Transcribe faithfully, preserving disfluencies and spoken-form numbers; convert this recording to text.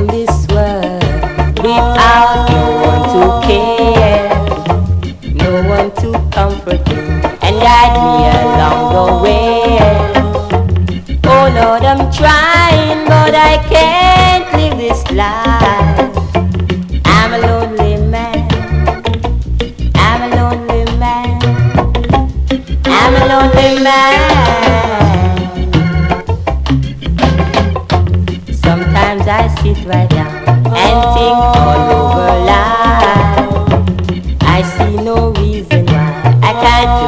in this world without no one to care, no one to comfort me and guide me along the way. Oh Lord, I'm trying, but I can't live this life. I'm a lonely man, I'm a lonely man, I'm a lonely man. Sometimes I sit right down and think all over life. I see no reason why I can't